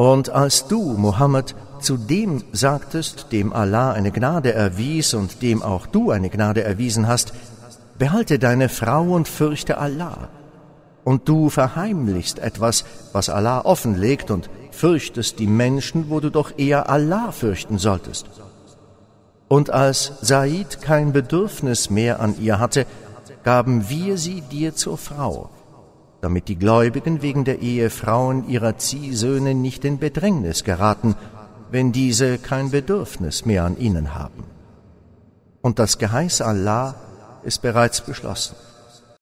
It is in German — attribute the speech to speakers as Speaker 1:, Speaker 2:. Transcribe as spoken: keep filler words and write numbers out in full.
Speaker 1: Und als du, Mohammed, zu dem sagtest, dem Allah eine Gnade erwies und dem auch du eine Gnade erwiesen hast, behalte deine Frau und fürchte Allah. Und du verheimlichst etwas, was Allah offenlegt, und fürchtest die Menschen, wo du doch eher Allah fürchten solltest. Und als Said kein Bedürfnis mehr an ihr hatte, gaben wir sie dir zur Frau, damit die Gläubigen wegen der Ehefrauen ihrer Ziehsöhne nicht in Bedrängnis geraten, wenn diese kein Bedürfnis mehr an ihnen haben. Und das Geheiß Allah ist bereits beschlossen.